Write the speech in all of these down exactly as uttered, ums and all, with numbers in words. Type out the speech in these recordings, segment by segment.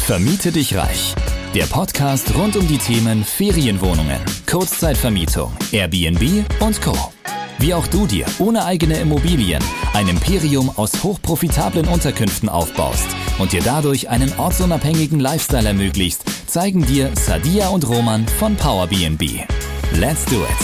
Vermiete dich reich. Der Podcast rund um die Themen Ferienwohnungen, Kurzzeitvermietung, Airbnb und Co. Wie auch du dir ohne eigene Immobilien ein Imperium aus hochprofitablen Unterkünften aufbaust und dir dadurch einen ortsunabhängigen Lifestyle ermöglicht, zeigen dir Sadia und Roman von PowerBnB. Let's do it!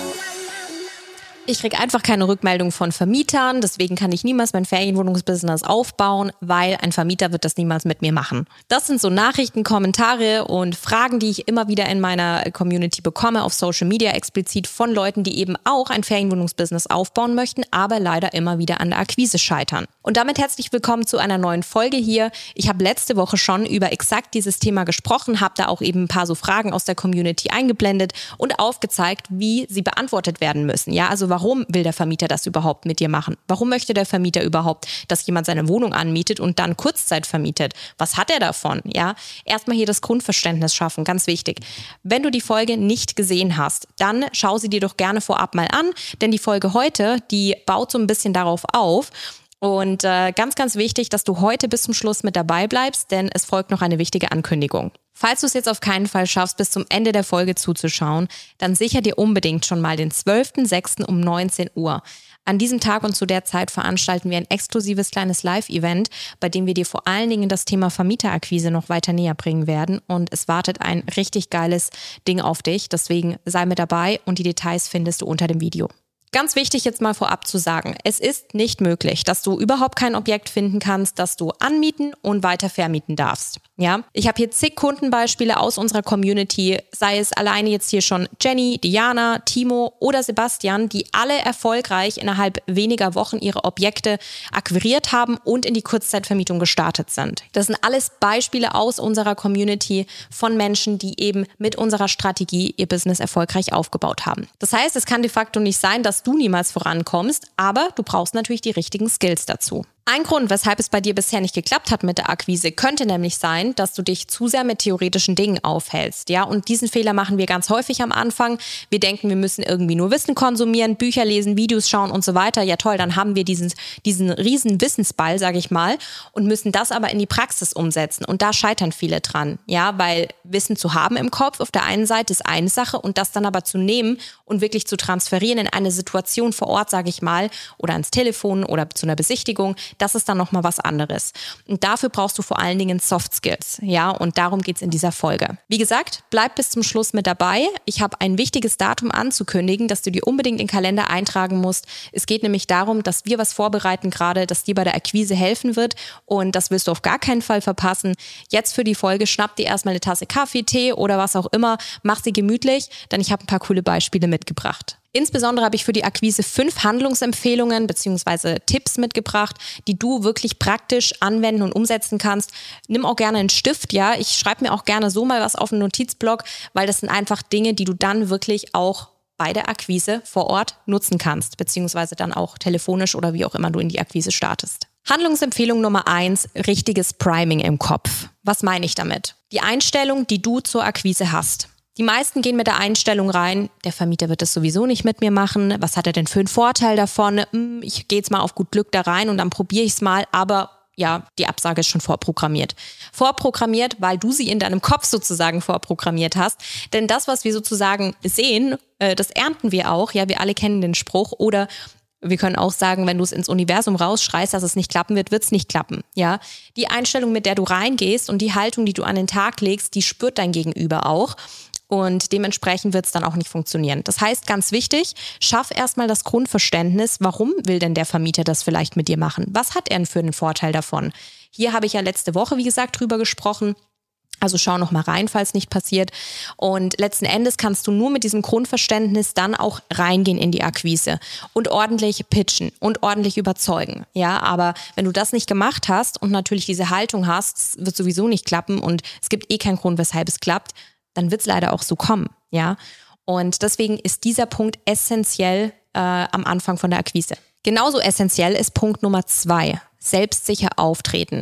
Ich kriege einfach keine Rückmeldung von Vermietern, deswegen kann ich niemals mein Ferienwohnungsbusiness aufbauen, weil ein Vermieter wird das niemals mit mir machen. Das sind so Nachrichten, Kommentare und Fragen, die ich immer wieder in meiner Community bekomme, auf Social Media explizit von Leuten, die eben auch ein Ferienwohnungsbusiness aufbauen möchten, aber leider immer wieder an der Akquise scheitern. Und damit herzlich willkommen zu einer neuen Folge hier. Ich habe letzte Woche schon über exakt dieses Thema gesprochen, habe da auch eben ein paar so Fragen aus der Community eingeblendet und aufgezeigt, wie sie beantwortet werden müssen. Ja, also warum will der Vermieter das überhaupt mit dir machen? Warum möchte der Vermieter überhaupt, dass jemand seine Wohnung anmietet und dann Kurzzeit vermietet? Was hat er davon? Ja, erstmal hier das Grundverständnis schaffen, ganz wichtig. Wenn du die Folge nicht gesehen hast, dann schau sie dir doch gerne vorab mal an, denn die Folge heute, die baut so ein bisschen darauf auf. Und äh, ganz, ganz wichtig, dass du heute bis zum Schluss mit dabei bleibst, denn es folgt noch eine wichtige Ankündigung. Falls du es jetzt auf keinen Fall schaffst, bis zum Ende der Folge zuzuschauen, dann sicher dir unbedingt schon mal den zwölften sechsten um neunzehn Uhr. An diesem Tag und zu der Zeit veranstalten wir ein exklusives kleines Live-Event, bei dem wir dir vor allen Dingen das Thema Vermieterakquise noch weiter näher bringen werden. Und es wartet ein richtig geiles Ding auf dich. Deswegen sei mit dabei und die Details findest du unter dem Video. Ganz wichtig jetzt mal vorab zu sagen, es ist nicht möglich, dass du überhaupt kein Objekt finden kannst, das du anmieten und weiter vermieten darfst. Ja, ich habe hier zig Kundenbeispiele aus unserer Community, sei es alleine jetzt hier schon Jenny, Diana, Timo oder Sebastian, die alle erfolgreich innerhalb weniger Wochen ihre Objekte akquiriert haben und in die Kurzzeitvermietung gestartet sind. Das sind alles Beispiele aus unserer Community von Menschen, die eben mit unserer Strategie ihr Business erfolgreich aufgebaut haben. Das heißt, es kann de facto nicht sein, dass du niemals vorankommst, aber du brauchst natürlich die richtigen Skills dazu. Ein Grund, weshalb es bei dir bisher nicht geklappt hat mit der Akquise, könnte nämlich sein, dass du dich zu sehr mit theoretischen Dingen aufhältst. Ja, und diesen Fehler machen wir ganz häufig am Anfang. Wir denken, wir müssen irgendwie nur Wissen konsumieren, Bücher lesen, Videos schauen und so weiter. Ja toll, dann haben wir diesen, diesen riesen Wissensball, sage ich mal, und müssen das aber in die Praxis umsetzen. Und da scheitern viele dran. Ja, weil Wissen zu haben im Kopf auf der einen Seite ist eine Sache und das dann aber zu nehmen und wirklich zu transferieren in eine Situation vor Ort, sage ich mal, oder ans Telefon oder zu einer Besichtigung, das ist dann nochmal was anderes. Und dafür brauchst du vor allen Dingen Soft Skills. Ja, und darum geht's in dieser Folge. Wie gesagt, bleib bis zum Schluss mit dabei. Ich habe ein wichtiges Datum anzukündigen, das du dir unbedingt in den Kalender eintragen musst. Es geht nämlich darum, dass wir was vorbereiten gerade, das dir bei der Akquise helfen wird. Und das wirst du auf gar keinen Fall verpassen. Jetzt für die Folge schnapp dir erstmal eine Tasse Kaffee, Tee oder was auch immer. Mach sie gemütlich, denn ich habe ein paar coole Beispiele mitgebracht. Insbesondere habe ich für die Akquise fünf Handlungsempfehlungen bzw. Tipps mitgebracht, die du wirklich praktisch anwenden und umsetzen kannst. Nimm auch gerne einen Stift, ja. Ich schreibe mir auch gerne so mal was auf einen Notizblock, weil das sind einfach Dinge, die du dann wirklich auch bei der Akquise vor Ort nutzen kannst, beziehungsweise dann auch telefonisch oder wie auch immer du in die Akquise startest. Handlungsempfehlung Nummer eins, richtiges Priming im Kopf. Was meine ich damit? Die Einstellung, die du zur Akquise hast. Die meisten gehen mit der Einstellung rein, der Vermieter wird das sowieso nicht mit mir machen. Was hat er denn für einen Vorteil davon? Ich gehe jetzt mal auf gut Glück da rein und dann probiere ich es mal, aber ja, die Absage ist schon vorprogrammiert. Vorprogrammiert, weil du sie in deinem Kopf sozusagen vorprogrammiert hast. Denn das, was wir sozusagen sehen, das ernten wir auch. Ja, wir alle kennen den Spruch. Oder wir können auch sagen, wenn du es ins Universum rausschreist, dass es nicht klappen wird, wird es nicht klappen. Ja, die Einstellung, mit der du reingehst und die Haltung, die du an den Tag legst, die spürt dein Gegenüber auch. Und dementsprechend wird es dann auch nicht funktionieren. Das heißt, ganz wichtig, schaff erstmal das Grundverständnis, warum will denn der Vermieter das vielleicht mit dir machen? Was hat er denn für einen Vorteil davon? Hier habe ich ja letzte Woche, wie gesagt, drüber gesprochen. Also schau noch mal rein, falls nicht passiert. Und letzten Endes kannst du nur mit diesem Grundverständnis dann auch reingehen in die Akquise und ordentlich pitchen und ordentlich überzeugen. Ja, aber wenn du das nicht gemacht hast und natürlich diese Haltung hast, wird sowieso nicht klappen und es gibt eh keinen Grund, weshalb es klappt, dann wird es leider auch so kommen, ja. Und deswegen ist dieser Punkt essentiell äh, am Anfang von der Akquise. Genauso essentiell ist Punkt Nummer zwei, selbstsicher auftreten.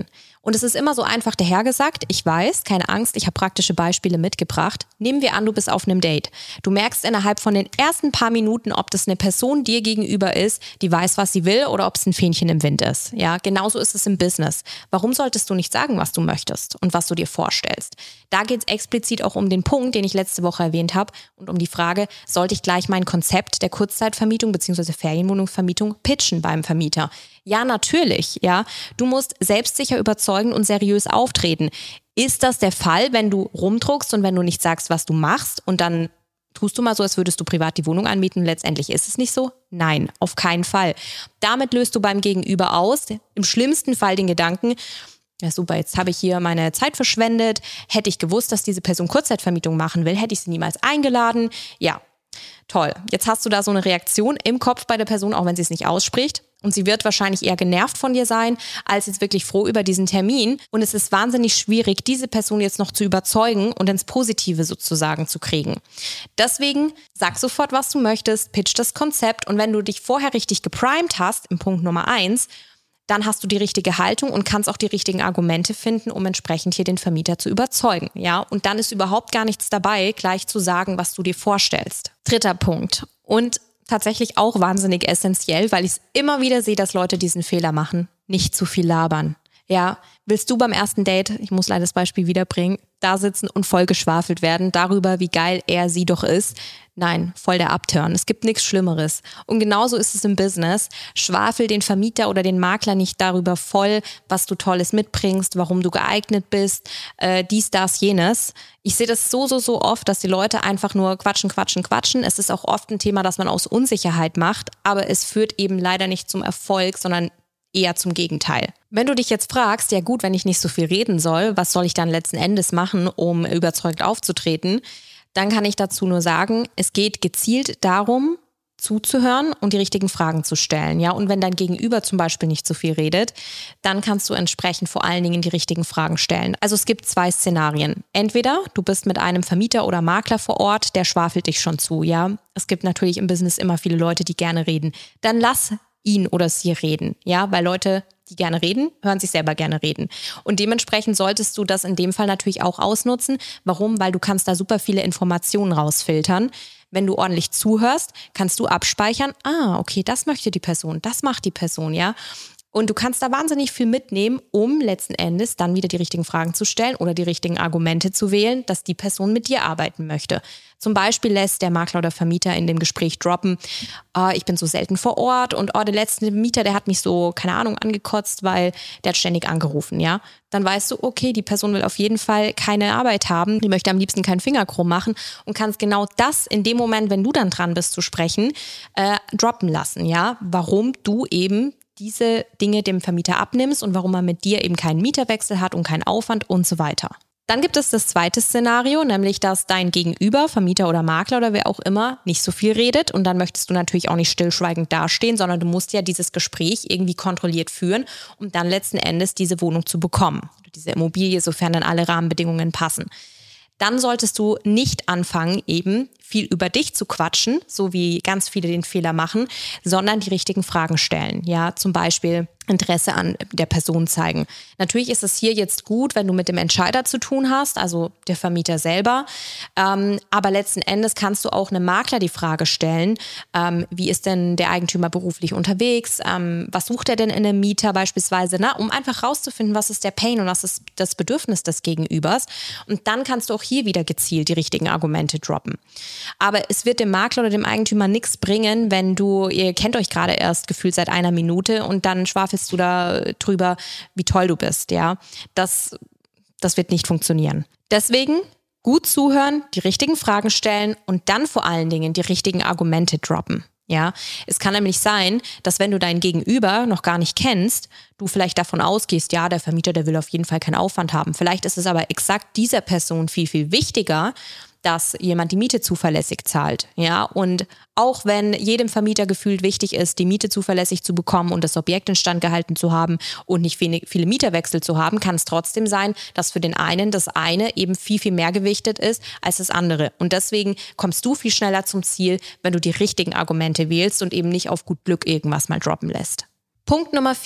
Und es ist immer so einfach dahergesagt. Ich weiß, keine Angst, ich habe praktische Beispiele mitgebracht. Nehmen wir an, du bist auf einem Date. Du merkst innerhalb von den ersten paar Minuten, ob das eine Person dir gegenüber ist, die weiß, was sie will, oder ob es ein Fähnchen im Wind ist. Ja, genauso ist es im Business. Warum solltest du nicht sagen, was du möchtest und was du dir vorstellst? Da geht es explizit auch um den Punkt, den ich letzte Woche erwähnt habe, und um die Frage, sollte ich gleich mein Konzept der Kurzzeitvermietung bzw. Ferienwohnungsvermietung pitchen beim Vermieter? Ja, natürlich. Ja, du musst selbstsicher überzeugen und seriös auftreten. Ist das der Fall, wenn du rumdruckst und wenn du nicht sagst, was du machst, und dann tust du mal so, als würdest du privat die Wohnung anmieten und letztendlich ist es nicht so? Nein, auf keinen Fall. Damit löst du beim Gegenüber aus, im schlimmsten Fall den Gedanken, ja super, jetzt habe ich hier meine Zeit verschwendet. Hätte ich gewusst, dass diese Person Kurzzeitvermietung machen will, hätte ich sie niemals eingeladen. Ja, toll. Jetzt hast du da so eine Reaktion im Kopf bei der Person, auch wenn sie es nicht ausspricht. Und sie wird wahrscheinlich eher genervt von dir sein, als jetzt wirklich froh über diesen Termin. Und es ist wahnsinnig schwierig, diese Person jetzt noch zu überzeugen und ins Positive sozusagen zu kriegen. Deswegen sag sofort, was du möchtest, pitch das Konzept. Und wenn du dich vorher richtig geprimed hast, im Punkt Nummer eins, dann hast du die richtige Haltung und kannst auch die richtigen Argumente finden, um entsprechend hier den Vermieter zu überzeugen. Ja, und dann ist überhaupt gar nichts dabei, gleich zu sagen, was du dir vorstellst. Dritter Punkt. Und tatsächlich auch wahnsinnig essentiell, weil ich es immer wieder sehe, dass Leute diesen Fehler machen. Nicht zu viel labern. Ja, willst du beim ersten Date, ich muss leider das Beispiel wiederbringen, da sitzen und voll geschwafelt werden darüber, wie geil er sie doch ist? Nein, voll der Upturn. Es gibt nichts Schlimmeres. Und genauso ist es im Business. Schwafel den Vermieter oder den Makler nicht darüber voll, was du Tolles mitbringst, warum du geeignet bist, äh, dies, das, jenes. Ich sehe das so, so, so oft, dass die Leute einfach nur quatschen, quatschen, quatschen. Es ist auch oft ein Thema, das man aus Unsicherheit macht, aber es führt eben leider nicht zum Erfolg, sondern eher zum Gegenteil. Wenn du dich jetzt fragst, ja gut, wenn ich nicht so viel reden soll, was soll ich dann letzten Endes machen, um überzeugt aufzutreten, dann kann ich dazu nur sagen, es geht gezielt darum, zuzuhören und die richtigen Fragen zu stellen. Ja, und wenn dein Gegenüber zum Beispiel nicht so viel redet, dann kannst du entsprechend vor allen Dingen die richtigen Fragen stellen. Also es gibt zwei Szenarien. Entweder du bist mit einem Vermieter oder Makler vor Ort, der schwafelt dich schon zu. Ja, es gibt natürlich im Business immer viele Leute, die gerne reden. Dann lass ihn oder sie reden, ja, weil Leute, die gerne reden, hören sich selber gerne reden. Und dementsprechend solltest du das in dem Fall natürlich auch ausnutzen. Warum? Weil du kannst da super viele Informationen rausfiltern. Wenn du ordentlich zuhörst, kannst du abspeichern, ah, okay, das möchte die Person, das macht die Person, ja. Und du kannst da wahnsinnig viel mitnehmen, um letzten Endes dann wieder die richtigen Fragen zu stellen oder die richtigen Argumente zu wählen, dass die Person mit dir arbeiten möchte. Zum Beispiel lässt der Makler oder Vermieter in dem Gespräch droppen, oh, ich bin so selten vor Ort und oh, der letzte Mieter, der hat mich so, keine Ahnung, angekotzt, weil der hat ständig angerufen, ja. Dann weißt du, okay, die Person will auf jeden Fall keine Arbeit haben, die möchte am liebsten keinen Finger krumm machen und kannst genau das in dem Moment, wenn du dann dran bist zu sprechen, äh, droppen lassen, ja. Warum du eben diese Dinge dem Vermieter abnimmst und warum er mit dir eben keinen Mieterwechsel hat und keinen Aufwand und so weiter. Dann gibt es das zweite Szenario, nämlich dass dein Gegenüber, Vermieter oder Makler oder wer auch immer, nicht so viel redet und dann möchtest du natürlich auch nicht stillschweigend dastehen, sondern du musst ja dieses Gespräch irgendwie kontrolliert führen, um dann letzten Endes diese Wohnung zu bekommen, diese Immobilie, sofern dann alle Rahmenbedingungen passen. Dann solltest du nicht anfangen, eben viel über dich zu quatschen, so wie ganz viele den Fehler machen, sondern die richtigen Fragen stellen. Ja, zum Beispiel Interesse an der Person zeigen. Natürlich ist es hier jetzt gut, wenn du mit dem Entscheider zu tun hast, also der Vermieter selber. Ähm, aber letzten Endes kannst du auch einem Makler die Frage stellen, ähm, wie ist denn der Eigentümer beruflich unterwegs? Ähm, was sucht er denn in einem Mieter beispielsweise? Na, um einfach rauszufinden, was ist der Pain und was ist das Bedürfnis des Gegenübers. Und dann kannst du auch hier wieder gezielt die richtigen Argumente droppen. Aber es wird dem Makler oder dem Eigentümer nichts bringen, wenn du, ihr kennt euch gerade erst gefühlt seit einer Minute und dann schwafelst du da drüber, wie toll du bist, ja. Das, das wird nicht funktionieren. Deswegen gut zuhören, die richtigen Fragen stellen und dann vor allen Dingen die richtigen Argumente droppen. Ja, es kann nämlich sein, dass wenn du dein Gegenüber noch gar nicht kennst, du vielleicht davon ausgehst, ja, der Vermieter, der will auf jeden Fall keinen Aufwand haben. Vielleicht ist es aber exakt dieser Person viel, viel wichtiger, dass jemand die Miete zuverlässig zahlt. Ja, und auch wenn jedem Vermieter gefühlt wichtig ist, die Miete zuverlässig zu bekommen und das Objekt instand gehalten zu haben und nicht viele Mieterwechsel zu haben, kann es trotzdem sein, dass für den einen das eine eben viel, viel mehr gewichtet ist als das andere. Und deswegen kommst du viel schneller zum Ziel, wenn du die richtigen Argumente wählst und eben nicht auf gut Glück irgendwas mal droppen lässt. Punkt Nummer vier,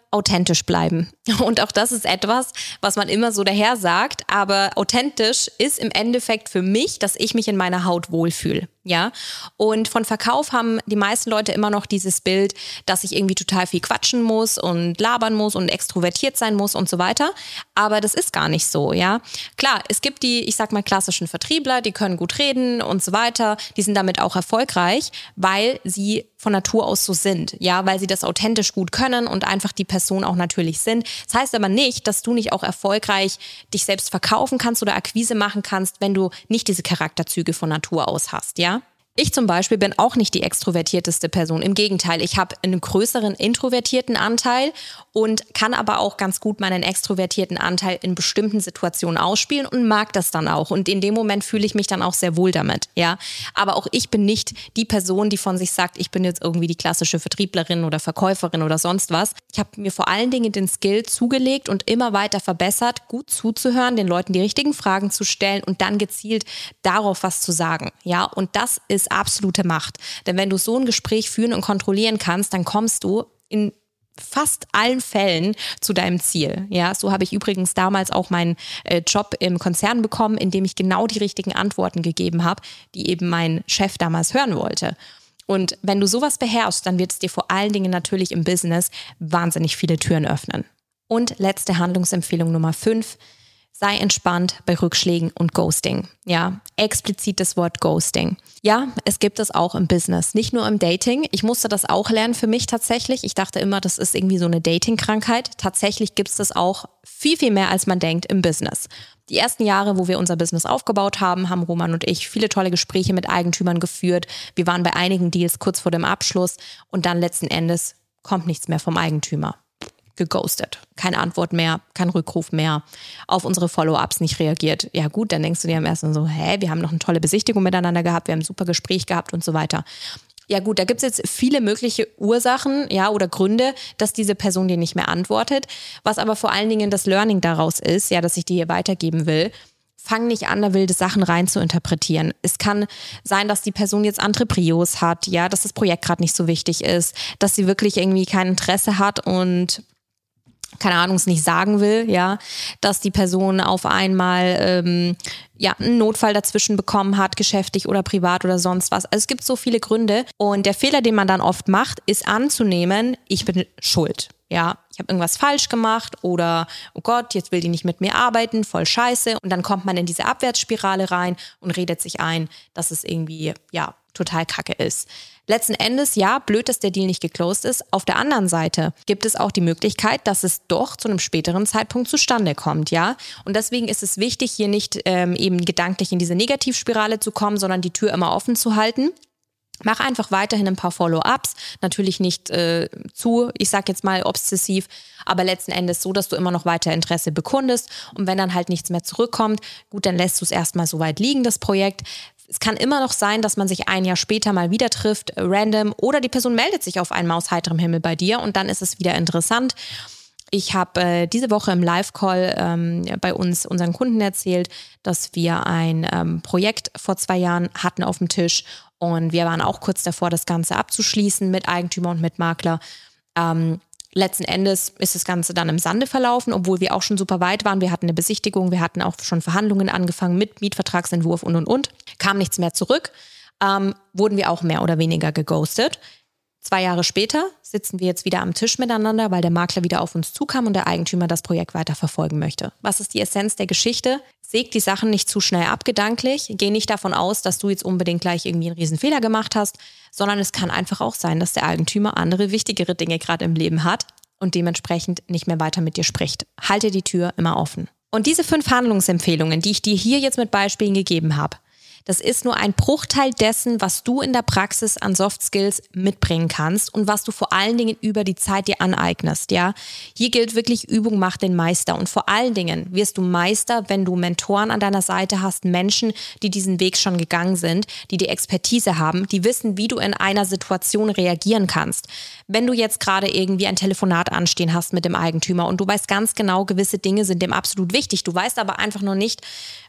authentisch bleiben. Und auch das ist etwas, was man immer so daher sagt, aber authentisch ist im Endeffekt für mich, dass ich mich in meiner Haut wohlfühle. Ja, und von Verkauf haben die meisten Leute immer noch dieses Bild, dass ich irgendwie total viel quatschen muss und labern muss und extrovertiert sein muss und so weiter. Aber das ist gar nicht so, ja. Klar, es gibt die, ich sag mal, klassischen Vertriebler, die können gut reden und so weiter. Die sind damit auch erfolgreich, weil sie von Natur aus so sind, ja, weil sie das authentisch gut können und einfach die Person auch natürlich sind. Das heißt aber nicht, dass du nicht auch erfolgreich dich selbst verkaufen kannst oder Akquise machen kannst, wenn du nicht diese Charakterzüge von Natur aus hast, ja. Ich zum Beispiel bin auch nicht die extrovertierteste Person. Im Gegenteil, ich habe einen größeren introvertierten Anteil und kann aber auch ganz gut meinen extrovertierten Anteil in bestimmten Situationen ausspielen und mag das dann auch. Und in dem Moment fühle ich mich dann auch sehr wohl damit, ja. Aber auch ich bin nicht die Person, die von sich sagt, ich bin jetzt irgendwie die klassische Vertrieblerin oder Verkäuferin oder sonst was. Ich habe mir vor allen Dingen den Skill zugelegt und immer weiter verbessert, gut zuzuhören, den Leuten die richtigen Fragen zu stellen und dann gezielt darauf was zu sagen, ja. Und das ist absolute Macht. Denn wenn du so ein Gespräch führen und kontrollieren kannst, dann kommst du in fast allen Fällen zu deinem Ziel. Ja, so habe ich übrigens damals auch meinen äh, Job im Konzern bekommen, in dem ich genau die richtigen Antworten gegeben habe, die eben mein Chef damals hören wollte. Und wenn du sowas beherrschst, dann wird es dir vor allen Dingen natürlich im Business wahnsinnig viele Türen öffnen. Und letzte Handlungsempfehlung Nummer fünf. Sei entspannt bei Rückschlägen und Ghosting. Ja, explizit das Wort Ghosting. Ja, es gibt es auch im Business, nicht nur im Dating. Ich musste das auch lernen für mich tatsächlich. Ich dachte immer, das ist irgendwie so eine Dating-Krankheit. Tatsächlich gibt es das auch viel, viel mehr, als man denkt im Business. Die ersten Jahre, wo wir unser Business aufgebaut haben, haben Roman und ich viele tolle Gespräche mit Eigentümern geführt. Wir waren bei einigen Deals kurz vor dem Abschluss und dann letzten Endes kommt nichts mehr vom Eigentümer. Geghostet. Keine Antwort mehr, kein Rückruf mehr, auf unsere Follow-ups nicht reagiert. Ja gut, dann denkst du dir am ersten so, hä, wir haben noch eine tolle Besichtigung miteinander gehabt, wir haben ein super Gespräch gehabt und so weiter. Ja gut, da gibt es jetzt viele mögliche Ursachen, ja, oder Gründe, dass diese Person dir nicht mehr antwortet. Was aber vor allen Dingen das Learning daraus ist, ja, dass ich dir hier weitergeben will. Fang nicht an, da wilde Sachen rein zu interpretieren. Es kann sein, dass die Person jetzt andere Prios hat, ja, dass das Projekt gerade nicht so wichtig ist, dass sie wirklich irgendwie kein Interesse hat und keine Ahnung, es nicht sagen will, ja, dass die Person auf einmal ähm, ja, einen Notfall dazwischen bekommen hat, geschäftlich oder privat oder sonst was. Also es gibt so viele Gründe und der Fehler, den man dann oft macht, ist anzunehmen, ich bin schuld. Ja, ich habe irgendwas falsch gemacht oder oh Gott, jetzt will die nicht mit mir arbeiten, voll scheiße. Und dann kommt man in diese Abwärtsspirale rein und redet sich ein, dass es irgendwie, ja, total kacke ist. Letzten Endes, ja, blöd, dass der Deal nicht geclosed ist. Auf der anderen Seite gibt es auch die Möglichkeit, dass es doch zu einem späteren Zeitpunkt zustande kommt, ja. Und deswegen ist es wichtig, hier nicht ähm, eben gedanklich in diese Negativspirale zu kommen, sondern die Tür immer offen zu halten. Mach einfach weiterhin ein paar Follow-ups, natürlich nicht äh, zu, ich sag jetzt mal obsessiv, aber letzten Endes so, dass du immer noch weiter Interesse bekundest und wenn dann halt nichts mehr zurückkommt, gut, dann lässt du es erstmal so weit liegen, das Projekt. Es kann immer noch sein, dass man sich ein Jahr später mal wieder trifft, random, oder die Person meldet sich auf einmal aus heiterem Himmel bei dir und dann ist es wieder interessant. Ich habe äh, diese Woche im Live-Call ähm, bei uns unseren Kunden erzählt, dass wir ein ähm, Projekt vor zwei Jahren hatten auf dem Tisch und wir waren auch kurz davor, das Ganze abzuschließen mit Eigentümer und mit Makler. Ähm, letzten Endes ist das Ganze dann im Sande verlaufen, obwohl wir auch schon super weit waren. Wir hatten eine Besichtigung, wir hatten auch schon Verhandlungen angefangen mit Mietvertragsentwurf und, und, und. Kam nichts mehr zurück, ähm, wurden wir auch mehr oder weniger geghostet. Zwei Jahre später sitzen wir jetzt wieder am Tisch miteinander, weil der Makler wieder auf uns zukam und der Eigentümer das Projekt weiter verfolgen möchte. Was ist die Essenz der Geschichte? Säg die Sachen nicht zu schnell ab gedanklich. Geh nicht davon aus, dass du jetzt unbedingt gleich irgendwie einen riesen Fehler gemacht hast, sondern es kann einfach auch sein, dass der Eigentümer andere, wichtigere Dinge gerade im Leben hat und dementsprechend nicht mehr weiter mit dir spricht. Halte die Tür immer offen. Und diese fünf Handlungsempfehlungen, die ich dir hier jetzt mit Beispielen gegeben habe, das ist nur ein Bruchteil dessen, was du in der Praxis an Soft Skills mitbringen kannst und was du vor allen Dingen über die Zeit dir aneignest, ja. Hier gilt wirklich, Übung macht den Meister und vor allen Dingen wirst du Meister, wenn du Mentoren an deiner Seite hast, Menschen, die diesen Weg schon gegangen sind, die die Expertise haben, die wissen, wie du in einer Situation reagieren kannst. Wenn du jetzt gerade irgendwie ein Telefonat anstehen hast mit dem Eigentümer und du weißt ganz genau, gewisse Dinge sind dem absolut wichtig, du weißt aber einfach noch nicht,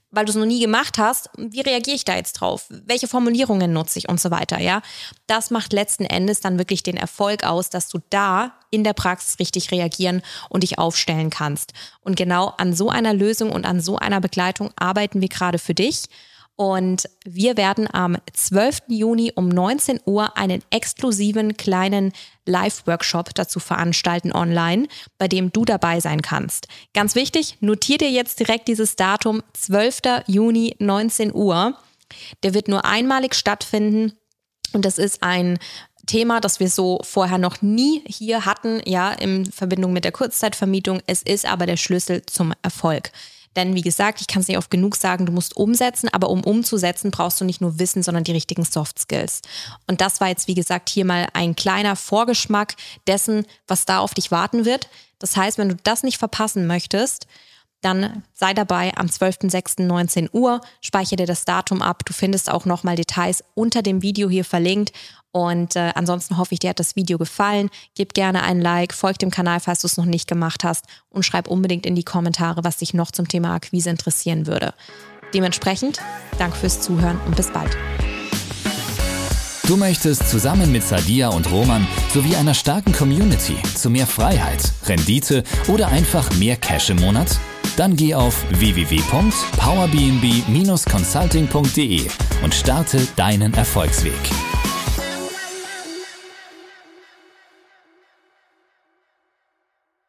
weil du es noch nie gemacht hast, wie reagiere ich da jetzt drauf? Welche Formulierungen nutze ich und so weiter, ja? Das macht letzten Endes dann wirklich den Erfolg aus, dass du da in der Praxis richtig reagieren und dich aufstellen kannst. Und genau an so einer Lösung und an so einer Begleitung arbeiten wir gerade für dich. Und wir werden am zwölften Juni um neunzehn Uhr einen exklusiven kleinen Live-Workshop dazu veranstalten online, bei dem du dabei sein kannst. Ganz wichtig, notier dir jetzt direkt dieses Datum, zwölften Juni, neunzehn Uhr. Der wird nur einmalig stattfinden und das ist ein Thema, das wir so vorher noch nie hier hatten, ja, in Verbindung mit der Kurzzeitvermietung. Es ist aber der Schlüssel zum Erfolg. Denn wie gesagt, ich kann es nicht oft genug sagen, du musst umsetzen, aber um umzusetzen, brauchst du nicht nur Wissen, sondern die richtigen Soft Skills. Und das war jetzt, wie gesagt, hier mal ein kleiner Vorgeschmack dessen, was da auf dich warten wird. Das heißt, wenn du das nicht verpassen möchtest, dann sei dabei am zwölften sechsten neunzehn Uhr, speichere dir das Datum ab. Du findest auch nochmal Details unter dem Video hier verlinkt. Und äh, ansonsten hoffe ich, dir hat das Video gefallen. Gib gerne ein Like, folg dem Kanal, falls du es noch nicht gemacht hast und schreib unbedingt in die Kommentare, was dich noch zum Thema Akquise interessieren würde. Dementsprechend, danke fürs Zuhören und bis bald. Du möchtest zusammen mit Sadia und Roman sowie einer starken Community zu mehr Freiheit, Rendite oder einfach mehr Cash im Monat? Dann geh auf w w w punkt power b n b dash consulting punkt d e und starte deinen Erfolgsweg.